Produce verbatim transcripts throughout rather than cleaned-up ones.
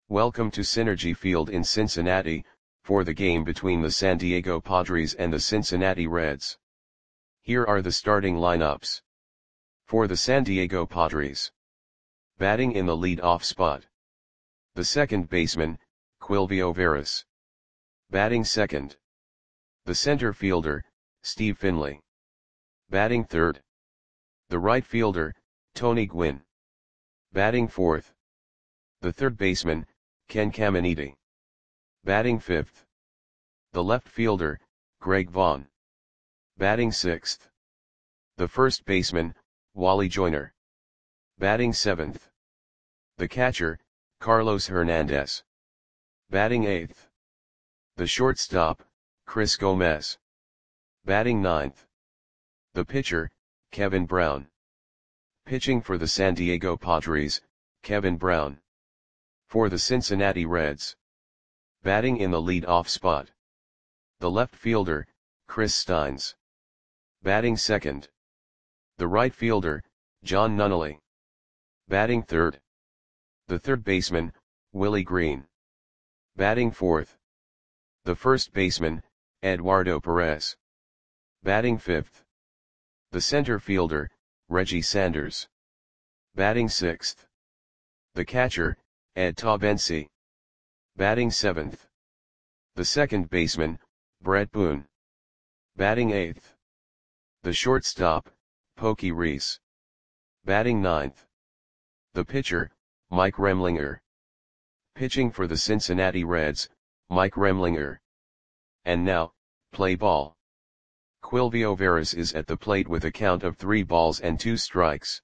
Welcome to Synergy Field in Cincinnati, for the game between the San Diego Padres and the Cincinnati Reds. Here are the starting lineups. For the San Diego Padres. Batting in the lead-off spot. The second baseman, Quilvio Veras. Batting second. The center fielder, Steve Finley. Batting third. The right fielder, Tony Gwynn. Batting fourth. The third baseman, Ken Caminiti. Batting fifth. The left fielder, Greg Vaughn. Batting sixth. The first baseman, Wally Joyner. Batting seventh. The catcher, Carlos Hernandez. Batting eighth. The shortstop, Chris Gomez. Batting ninth. The pitcher, Kevin Brown. Pitching for the San Diego Padres, Kevin Brown. For the Cincinnati Reds. Batting in the lead-off spot. The left fielder, Chris Steins. Batting second. The right fielder, John Nunnally. Batting third. The third baseman, Willie Green. Batting fourth. The first baseman, Eduardo Perez. Batting fifth. The center fielder, Reggie Sanders. Batting sixth. The catcher, Ed Taubensee. Batting seventh. The second baseman, Brett Boone. Batting eighth. The shortstop, Pokey Reese. Batting ninth. The pitcher, Mike Remlinger. Pitching for the Cincinnati Reds, Mike Remlinger. And now, play ball. Quilvio Veras is at the plate with a count of three balls and two strikes.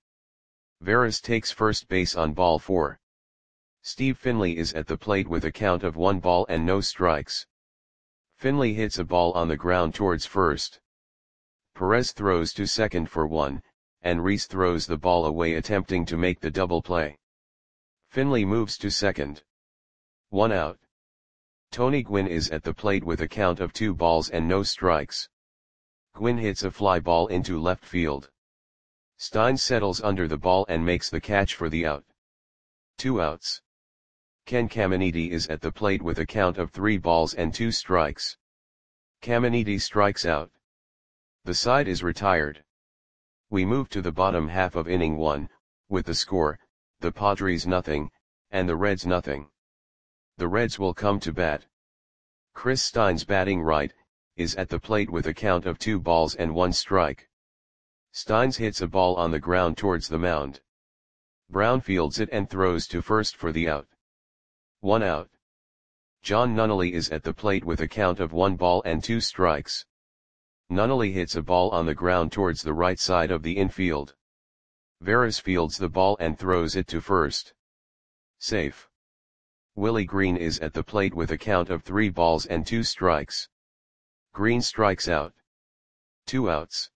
Veras takes first base on ball four. Steve Finley is at the plate with a count of one ball and no strikes. Finley hits a ball on the ground towards first. Perez throws to second for one, and Reese throws the ball away attempting to make the double play. Finley moves to second. One out. Tony Gwynn is at the plate with a count of two balls and no strikes. Gwynn hits a fly ball into left field. Steins settles under the ball and makes the catch for the out. Two outs. Ken Caminiti is at the plate with a count of three balls and two strikes. Caminiti strikes out. The side is retired. We move to the bottom half of inning one, with the score, the Padres nothing, and the Reds nothing. The Reds will come to bat. Chris Steins batting right, is at the plate with a count of two balls and one strike. Steins hits a ball on the ground towards the mound. Brown fields it and throws to first for the out. One out. John Nunnally is at the plate with a count of one ball and two strikes. Nunnally hits a ball on the ground towards the right side of the infield. Veras fields the ball and throws it to first. Safe. Willie Green is at the plate with a count of three balls and two strikes. Green strikes out. Two outs.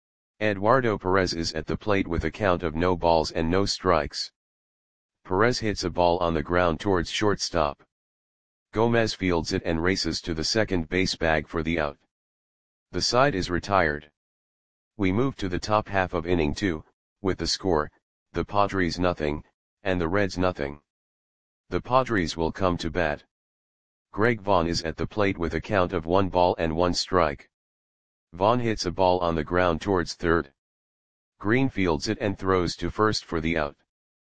Eduardo Perez is at the plate with a count of no balls and no strikes. Perez hits a ball on the ground towards shortstop. Gomez fields it and races to the second base bag for the out. The side is retired. We move to the top half of inning two, with the score, the Padres nothing, and the Reds nothing. The Padres will come to bat. Greg Vaughn is at the plate with a count of one ball and one strike. Vaughn hits a ball on the ground towards third. Green fields it and throws to first for the out.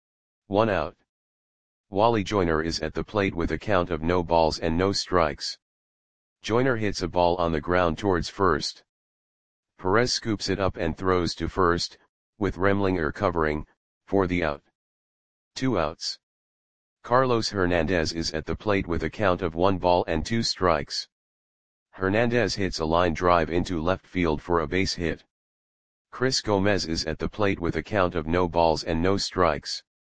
One out. Wally Joyner is at the plate with a count of no balls and no strikes. Joyner hits a ball on the ground towards first. Perez scoops it up and throws to first, with Remlinger covering, for the out. Two outs. Carlos Hernandez is at the plate with a count of one ball and two strikes. Hernandez hits a line drive into left field for a base hit. Chris Gomez is at the plate with a count of no balls and no strikes.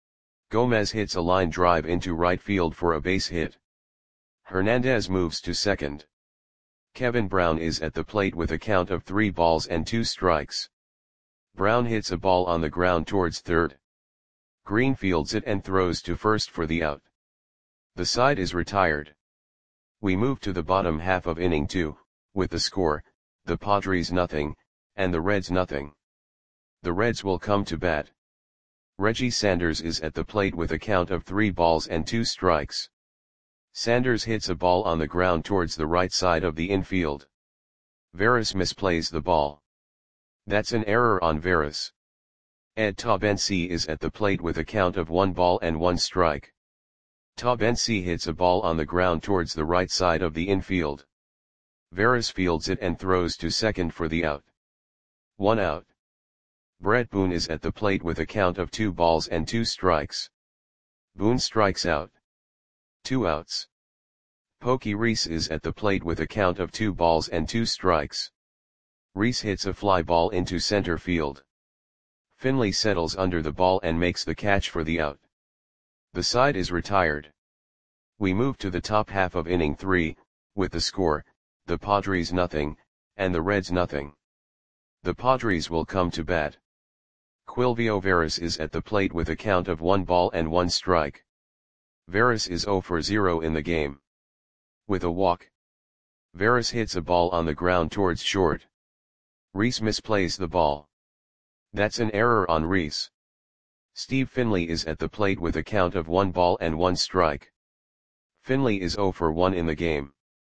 Gomez hits a line drive into right field for a base hit. Hernandez moves to second. Kevin Brown is at the plate with a count of three balls and two strikes. Brown hits a ball on the ground towards third. Green fields it and throws to first for the out. The side is retired. We move to the bottom half of inning two, with the score, the Padres nothing, and the Reds nothing. The Reds will come to bat. Reggie Sanders is at the plate with a count of three balls and two strikes. Sanders hits a ball on the ground towards the right side of the infield. Veras misplays the ball. That's an error on Veras. Ed Tabensi is at the plate with a count of one ball and one strike. Tabensi hits a ball on the ground towards the right side of the infield. Veras fields it and throws to second for the out. One out. Brett Boone is at the plate with a count of two balls and two strikes. Boone strikes out. Two outs. Pokey Reese is at the plate with a count of two balls and two strikes. Reese hits a fly ball into center field. Finley settles under the ball and makes the catch for the out. The side is retired. We move to the top half of inning three, with the score, the Padres nothing, and the Reds nothing. The Padres will come to bat. Quilvio Veras is at the plate with a count of one ball and one strike. Veras is zero for zero in the game. With a walk. Veras hits a ball on the ground towards short. Reese misplays the ball. That's an error on Reese. Steve Finley is at the plate with a count of one ball and one strike. Finley is zero for one in the game.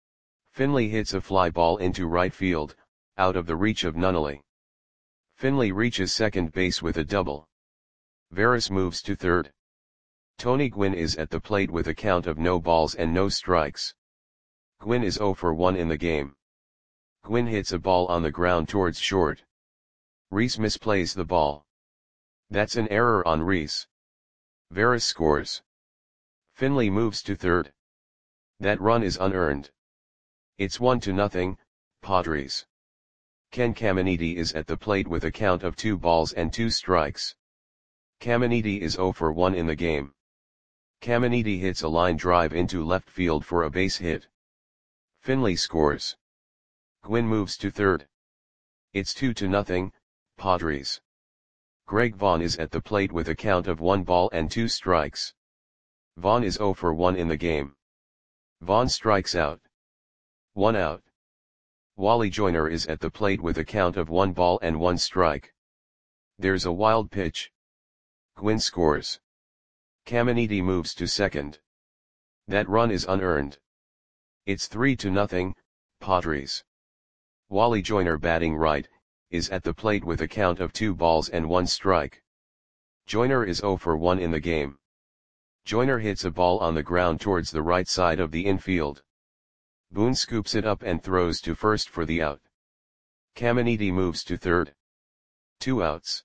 Finley hits a fly ball into right field, out of the reach of Nunnally. Finley reaches second base with a double. Veras moves to third. Tony Gwynn is at the plate with a count of no balls and no strikes. Gwynn is zero for one in the game. Gwynn hits a ball on the ground towards short. Reese misplays the ball. That's an error on Reese. Veras scores. Finley moves to third. That run is unearned. It's one to nothing, Padres. Ken Caminiti is at the plate with a count of two balls and two strikes. Caminiti is zero for one in the game. Caminiti hits a line drive into left field for a base hit. Finley scores. Gwynn moves to third. It's two to nothing, Padres. Greg Vaughn is at the plate with a count of one ball and two strikes. Vaughn is zero for one in the game. Vaughn strikes out. One out. Wally Joyner is at the plate with a count of one ball and one strike. There's a wild pitch. Gwynn scores. Caminiti moves to second. That run is unearned. It's three to nothing, Padres. Wally Joyner, batting right, is at the plate with a count of two balls and one strike. Joyner is zero for one in the game. Joyner hits a ball on the ground towards the right side of the infield. Boone scoops it up and throws to first for the out. Caminiti moves to third. Two outs.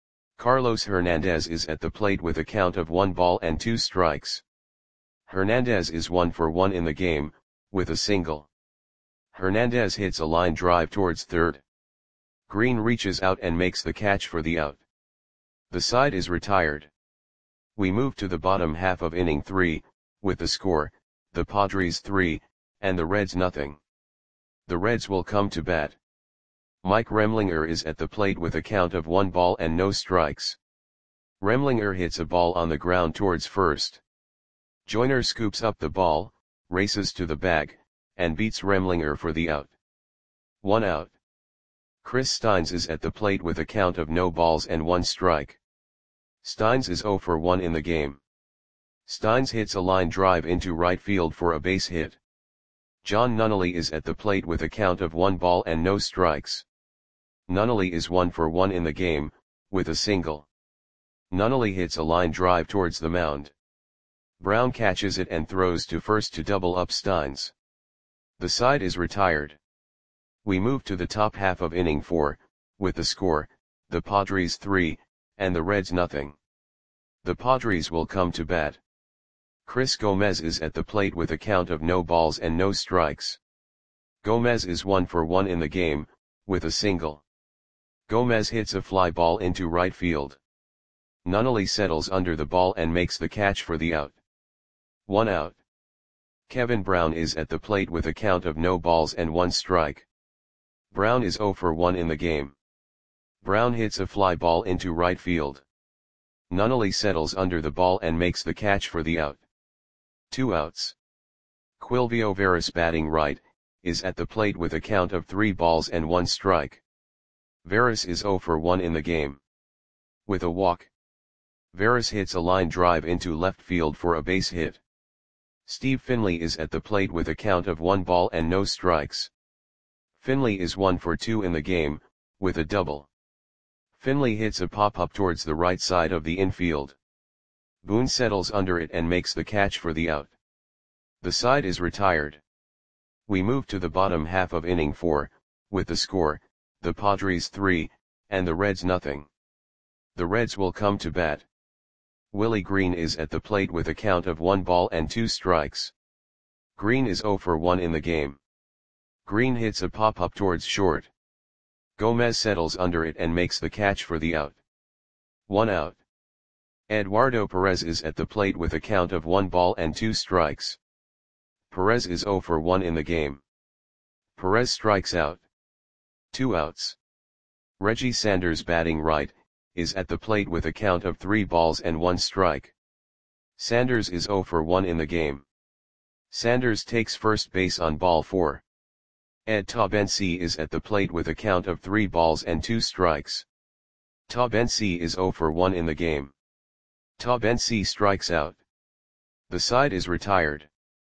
Carlos Hernandez is at the plate with a count of one ball and two strikes. Hernandez is one for one in the game, with a single. Hernandez hits a line drive towards third. Green reaches out and makes the catch for the out. The side is retired. We move to the bottom half of inning three, with the score, the Padres three, and the Reds nothing. The Reds will come to bat. Mike Remlinger is at the plate with a count of one ball and no strikes. Remlinger hits a ball on the ground towards first. Joyner scoops up the ball, races to the bag, and beats Remlinger for the out. One out. Chris Steins is at the plate with a count of no balls and one strike. Steins is zero for one in the game. Steins hits a line drive into right field for a base hit. John Nunnally is at the plate with a count of one ball and no strikes. Nunnally is one for one in the game, with a single. Nunnally hits a line drive towards the mound. Brown catches it and throws to first to double up Steins. The side is retired. We move to the top half of inning four, with the score, the Padres three, and the Reds nothing. The Padres will come to bat. Chris Gomez is at the plate with a count of no balls and no strikes. Gomez is one for one in the game, with a single. Gomez hits a fly ball into right field. Nunnally settles under the ball and makes the catch for the out. One out. Kevin Brown is at the plate with a count of no balls and one strike. Brown is zero for one in the game. Brown hits a fly ball into right field. Nunnally settles under the ball and makes the catch for the out. Two outs. Quilvio Veras, batting right, is at the plate with a count of three balls and one strike. Veras is zero for one in the game. With a walk. Veras hits a line drive into left field for a base hit. Steve Finley is at the plate with a count of one ball and no strikes. Finley is one for two in the game, with a double. Finley hits a pop-up towards the right side of the infield. Boone settles under it and makes the catch for the out. The side is retired. We move to the bottom half of inning four, with the score, the Padres three, and the Reds nothing. The Reds will come to bat. Willie Green is at the plate with a count of one ball and two strikes. Green is zero for one in the game. Green hits a pop-up towards short. Gomez settles under it and makes the catch for the out. One out. Eduardo Perez is at the plate with a count of one ball and two strikes. Perez is zero for one in the game. Perez strikes out. Two outs. Reggie Sanders, batting right, is at the plate with a count of three balls and one strike. Sanders is zero for one in the game. Sanders takes first base on ball four. Ed Taubensee is at the plate with a count of three balls and two strikes. Taubensee is zero for one in the game. Taubensee strikes out. The side is retired.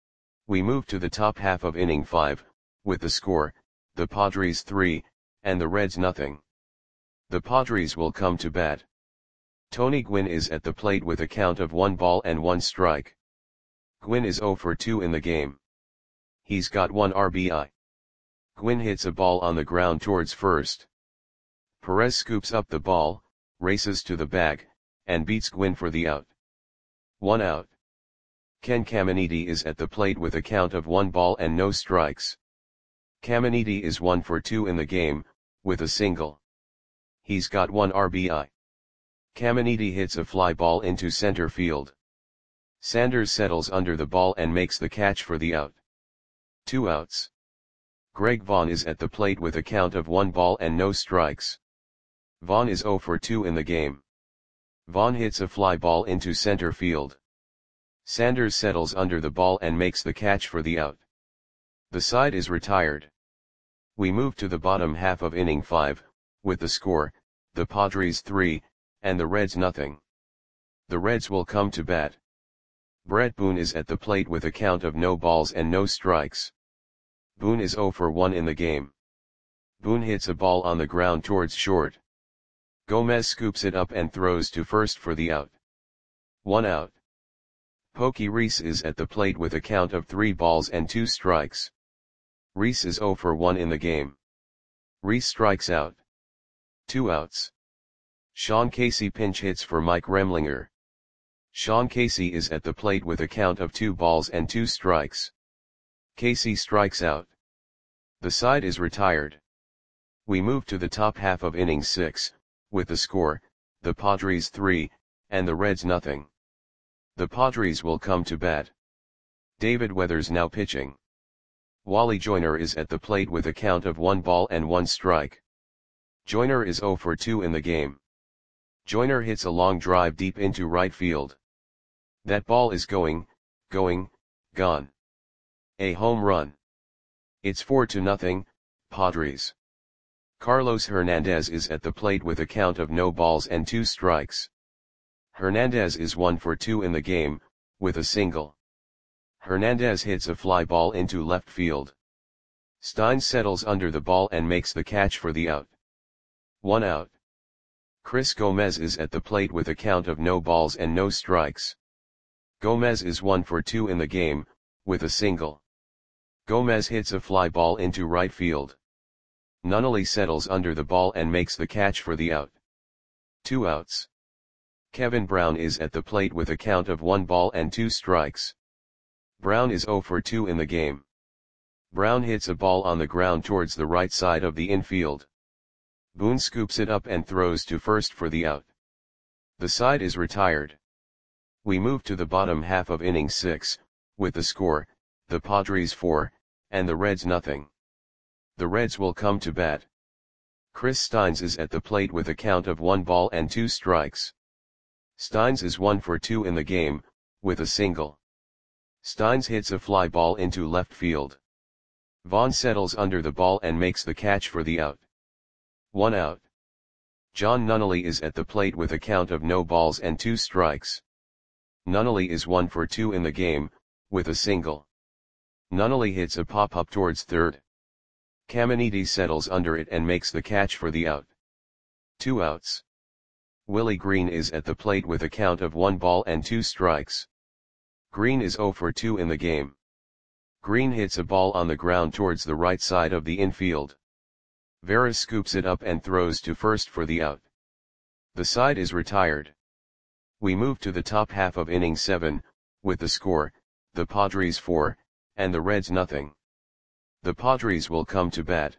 We move to the top half of inning five, with the score, the Padres three, and the Reds nothing. The Padres will come to bat. Tony Gwynn is at the plate with a count of one ball and one strike. Gwynn is zero for two in the game. He's got one R B I. Gwynn hits a ball on the ground towards first. Perez scoops up the ball, races to the bag, and beats Gwynn for the out. One out. Ken Caminiti is at the plate with a count of one ball and no strikes. Caminiti is one for two in the game, with a single. He's got one R B I. Caminiti hits a fly ball into center field. Sanders settles under the ball and makes the catch for the out. Two outs. Greg Vaughn is at the plate with a count of one ball and no strikes. Vaughn is zero for two in the game. Vaughn hits a fly ball into center field. Sanders settles under the ball and makes the catch for the out. The side is retired. We move to the bottom half of inning five, with the score, the Padres three, and the Reds nothing. The Reds will come to bat. Brett Boone is at the plate with a count of no balls and no strikes. Boone is zero for one in the game. Boone hits a ball on the ground towards short. Gomez scoops it up and throws to first for the out. One out. Pokey Reese is at the plate with a count of three balls and two strikes. Reese is zero for one in the game. Reese strikes out. Two outs. Sean Casey pinch hits for Mike Remlinger. Sean Casey is at the plate with a count of two balls and two strikes. Casey strikes out. The side is retired. We move to the top half of inning six, with the score, the Padres three, and the Reds nothing. The Padres will come to bat. David Weathers now pitching. Wally Joyner is at the plate with a count of one ball and one strike. Joyner is zero for two in the game. Joyner hits a long drive deep into right field. That ball is going, going, gone. A home run. It's four to nothing, Padres. Carlos Hernandez is at the plate with a count of no balls and two strikes. Hernandez is one for two in the game, with a single. Hernandez hits a fly ball into left field. Stein settles under the ball and makes the catch for the out. One out. Chris Gomez is at the plate with a count of no balls and no strikes. Gomez is one for two in the game, with a single. Gomez hits a fly ball into right field. Nunnally settles under the ball and makes the catch for the out. Two outs. Kevin Brown is at the plate with a count of one ball and two strikes. Brown is zero for two in the game. Brown hits a ball on the ground towards the right side of the infield. Boone scoops it up and throws to first for the out. The side is retired. We move to the bottom half of inning six, with the score, the Padres four, and the Reds nothing. The Reds will come to bat. Chris Steins is at the plate with a count of one ball and two strikes. Steins is one for two in the game, with a single. Steins hits a fly ball into left field. Vaughn settles under the ball and makes the catch for the out. One out. John Nunnally is at the plate with a count of no balls and two strikes. Nunnally is one for two in the game, with a single. Nunnally hits a pop-up towards third. Caminiti settles under it and makes the catch for the out. Two outs. Willie Green is at the plate with a count of one ball and two strikes. Green is oh for two in the game. Green hits a ball on the ground towards the right side of the infield. Veras scoops it up and throws to first for the out. The side is retired. We move to the top half of inning seven, with the score, the Padres four, and the Reds nothing. The Padres will come to bat.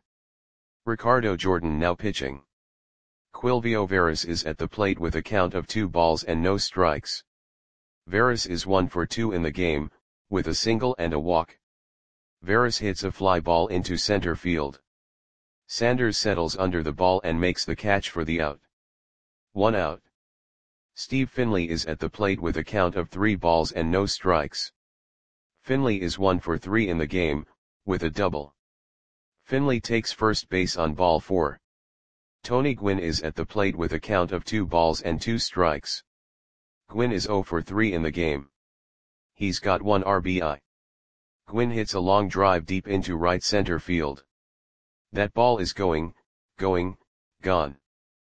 Ricardo Jordan now pitching. Quilvio Veras is at the plate with a count of two balls and no strikes. Veras is one for two in the game, with a single and a walk. Veras hits a fly ball into center field. Sanders settles under the ball and makes the catch for the out. One out. Steve Finley is at the plate with a count of three balls and no strikes. Finley is one for three in the game, with a double. Finley takes first base on ball four. Tony Gwynn is at the plate with a count of two balls and two strikes. Gwynn is oh for three in the game. He's got one R B I. Gwynn hits a long drive deep into right center field. That ball is going, going, gone.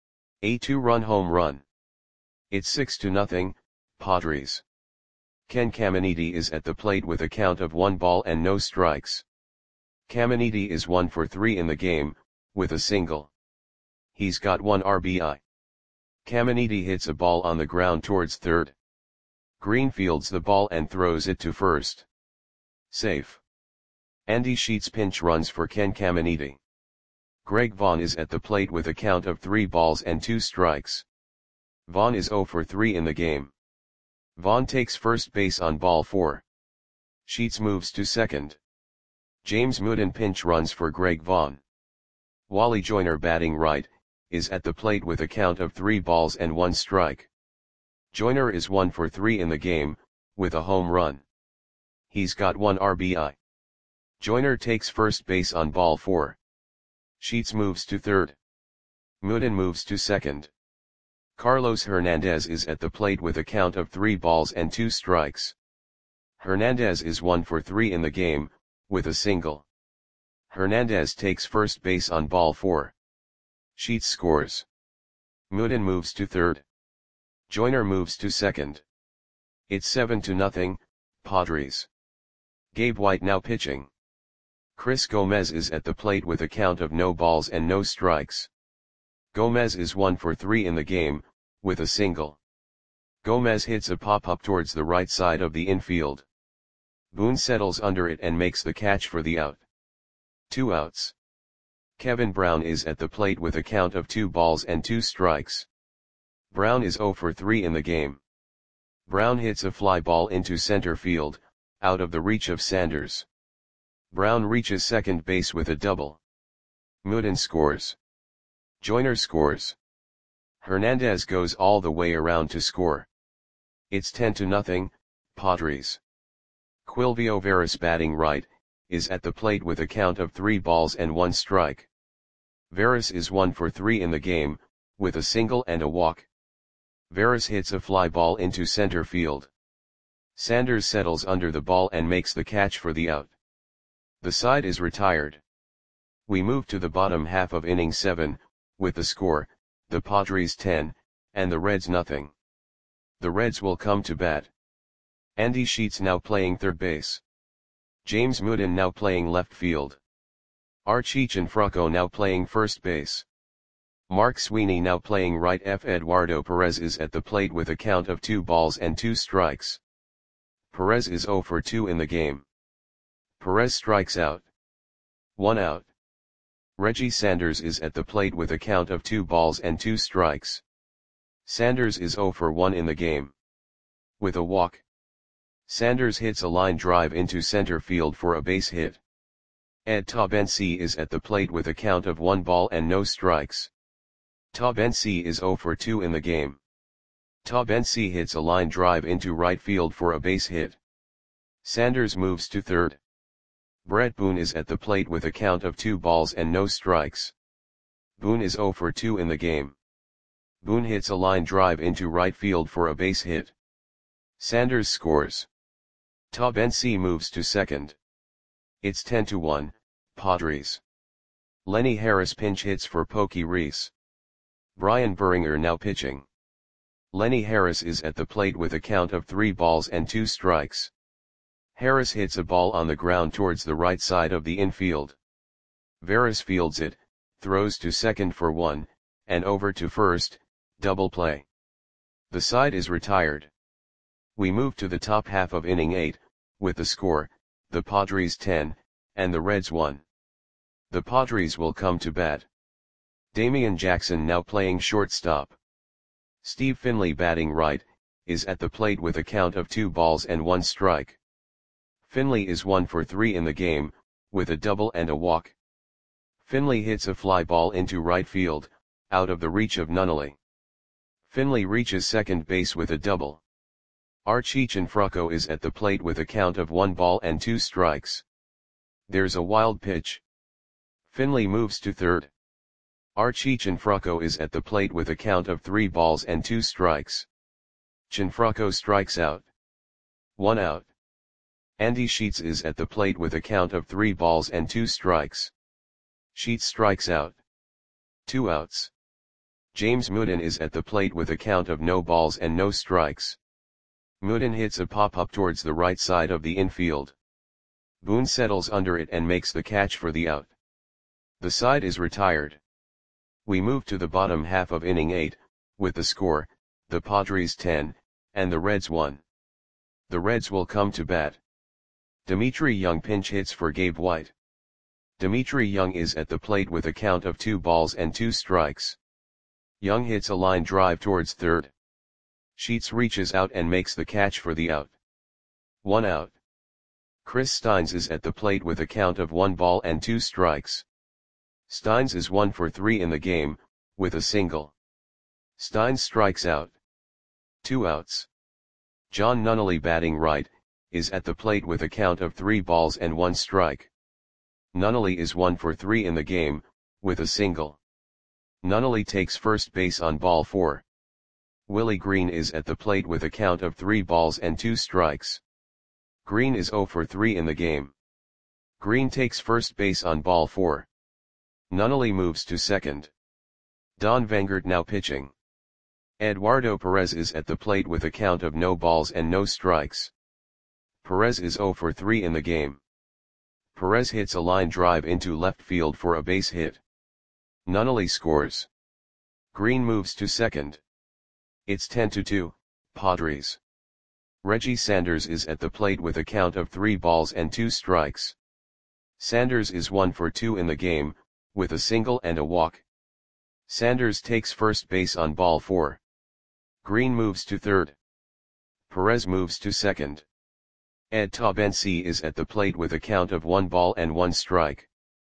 A two-run home run. It's six to nothing, Padres. Ken Caminiti is at the plate with a count of one ball and no strikes. Caminiti is one for three in the game, with a single. He's got one R B I. Caminiti hits a ball on the ground towards third. Green fields the ball and throws it to first. Safe. Andy Sheets pinch runs for Ken Caminiti. Greg Vaughn is at the plate with a count of three balls and two strikes. Vaughn is oh for three in the game. Vaughn takes first base on ball four. Sheets moves to second. James Mooden pinch runs for Greg Vaughn. Wally Joyner batting right, is at the plate with a count of three balls and one strike. Joyner is one for three in the game, with a home run. He's got one R B I. Joyner takes first base on ball four. Sheets moves to third. Mooden moves to second. Carlos Hernandez is at the plate with a count of three balls and two strikes. Hernandez is one for three in the game, with a single. Hernandez takes first base on ball four. Sheets scores. Mooden moves to third. Joyner moves to second. It's seven to nothing, Padres. Gabe White now pitching. Chris Gomez is at the plate with a count of no balls and no strikes. Gomez is one for three in the game, with a single. Gomez hits a pop-up towards the right side of the infield. Boone settles under it and makes the catch for the out. Two outs. Kevin Brown is at the plate with a count of two balls and two strikes. Brown is oh for three in the game. Brown hits a fly ball into center field, out of the reach of Sanders. Brown reaches second base with a double. Mooden scores. Joyner scores. Hernandez goes all the way around to score. It's ten to nothing, Padres. Quilvio Veras batting right, is at the plate with a count of three balls and one strike. Veras is one for three in the game, with a single and a walk. Veras hits a fly ball into center field. Sanders settles under the ball and makes the catch for the out. The side is retired. We move to the bottom half of inning seven, with the score, the Padres ten, and the Reds nothing. The Reds will come to bat. Andy Sheets now playing third base. James Mooden now playing left field. Archie Cianfrocco now playing first base. Mark Sweeney now playing right. F. Eduardo Perez is at the plate with a count of two balls and two strikes. Perez is oh for two in the game. Perez strikes out. One out. Reggie Sanders is at the plate with a count of two balls and two strikes. Sanders is oh for one in the game. With a walk. Sanders hits a line drive into center field for a base hit. Ed Taubensee is at the plate with a count of one ball and no strikes. Taubensee is oh for two in the game. Taubensee hits a line drive into right field for a base hit. Sanders moves to third. Brett Boone is at the plate with a count of two balls and no strikes. Boone is oh for two in the game. Boone hits a line drive into right field for a base hit. Sanders scores. Tabensi moves to second. It's ten to one, Padres. Lenny Harris pinch hits for Pokey Reese. Brian Buringer now pitching. Lenny Harris is at the plate with a count of three balls and two strikes. Harris hits a ball on the ground towards the right side of the infield. Veras fields it, throws to second for one, and over to first, double play. The side is retired. We move to the top half of inning eight, with the score, the Padres ten, and the Reds one. The Padres will come to bat. Damian Jackson now playing shortstop. Steve Finley batting right, is at the plate with a count of two balls and one strike. Finley is one for three in the game, with a double and a walk. Finley hits a fly ball into right field, out of the reach of Nunnally. Finley reaches second base with a double. Archie Cianfrocco is at the plate with a count of one ball and two strikes. There's a wild pitch. Finley moves to third. Archie Cianfrocco is at the plate with a count of three balls and two strikes. Cianfrocco strikes out. One out. Andy Sheets is at the plate with a count of three balls and two strikes. Sheets strikes out. Two outs. James Mooden is at the plate with a count of no balls and no strikes. Mooden hits a pop-up towards the right side of the infield. Boone settles under it and makes the catch for the out. The side is retired. We move to the bottom half of inning eight, with the score, the Padres ten, and the Reds one. The Reds will come to bat. Dimitri Young pinch hits for Gabe White. Dimitri Young is at the plate with a count of two balls and two strikes. Young hits a line drive towards third. Sheets reaches out and makes the catch for the out. One out. Chris Steins is at the plate with a count of one ball and two strikes. Steins is one for three in the game, with a single. Steins strikes out. Two outs. John Nunnally batting right, is at the plate with a count of three balls and one strike. Nunnally is one for three in the game, with a single. Nunnally takes first base on ball four. Willie Green is at the plate with a count of three balls and two strikes. Green is zero for three in the game. Green takes first base on ball four. Nunnally moves to second. Don Vangert now pitching. Eduardo Perez is at the plate with a count of no balls and no strikes. Perez is zero for three in the game. Perez hits a line drive into left field for a base hit. Nunnally scores. Green moves to second. It's ten to two, Padres. Reggie Sanders is at the plate with a count of three balls and two strikes. Sanders is one for two in the game, with a single and a walk. Sanders takes first base on ball four. Green moves to third. Perez moves to second. Ed Tabensi is at the plate with a count of one ball and one strike.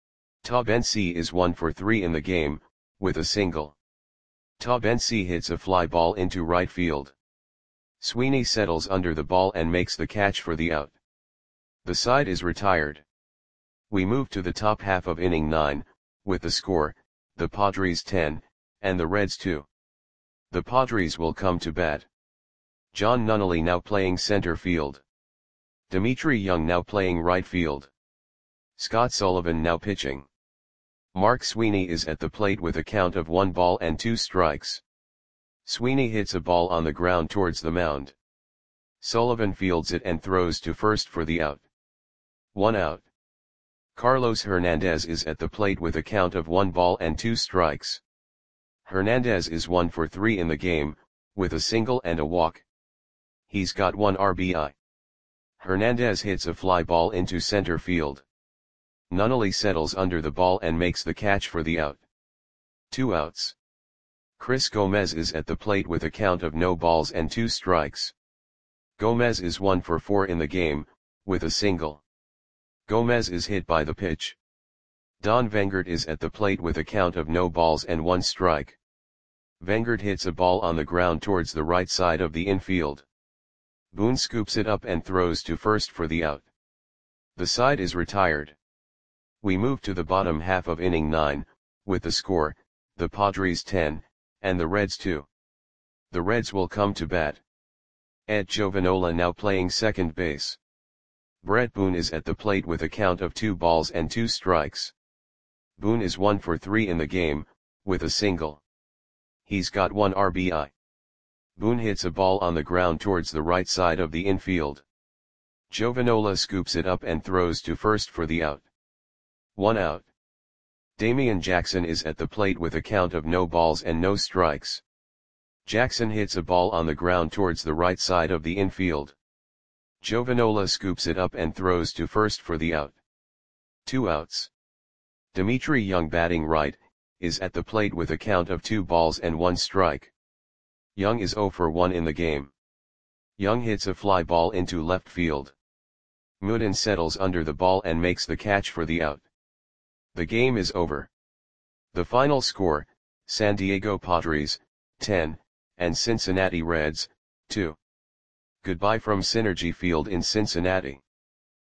Tabensi is one for three in the game, with a single. Tabensi hits a fly ball into right field. Sweeney settles under the ball and makes the catch for the out. The side is retired. We move to the top half of inning nine, with the score, the Padres ten, and the Reds two. The Padres will come to bat. John Nunnally now playing center field. Dimitri Young now playing right field. Scott Sullivan now pitching. Mark Sweeney is at the plate with a count of one ball and two strikes. Sweeney hits a ball on the ground towards the mound. Sullivan fields it and throws to first for the out. One out. Carlos Hernandez is at the plate with a count of one ball and two strikes. Hernandez is one for three in the game, with a single and a walk. He's got one R B I. Hernandez hits a fly ball into center field. Nunnally settles under the ball and makes the catch for the out. Two outs. Chris Gomez is at the plate with a count of no balls and two strikes. Gomez is one for four in the game, with a single. Gomez is hit by the pitch. Don Vangert is at the plate with a count of no balls and one strike. Vangert hits a ball on the ground towards the right side of the infield. Boone scoops it up and throws to first for the out. The side is retired. We move to the bottom half of inning nine, with the score, the Padres ten, and the Reds two. The Reds will come to bat. Ed Giovanola now playing second base. Brett Boone is at the plate with a count of two balls and two strikes. Boone is one for three in the game, with a single. He's got one R B I. Boone hits a ball on the ground towards the right side of the infield. Jovanola scoops it up and throws to first for the out. One out. Damian Jackson is at the plate with a count of no balls and no strikes. Jackson hits a ball on the ground towards the right side of the infield. Jovanola scoops it up and throws to first for the out. Two outs. Dimitri Young, batting right, is at the plate with a count of two balls and one strike. Young is zero for one in the game. Young hits a fly ball into left field. Mooden settles under the ball and makes the catch for the out. The game is over. The final score, San Diego Padres, ten, and Cincinnati Reds, two. Goodbye from Synergy Field in Cincinnati.